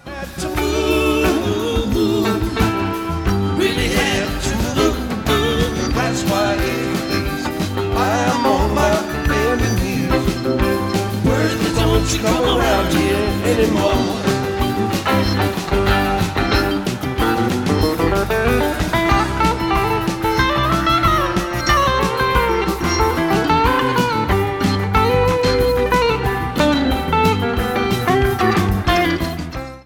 To move, really had to move. That's why I am on my bending knees. Words that don't you come around here anymore.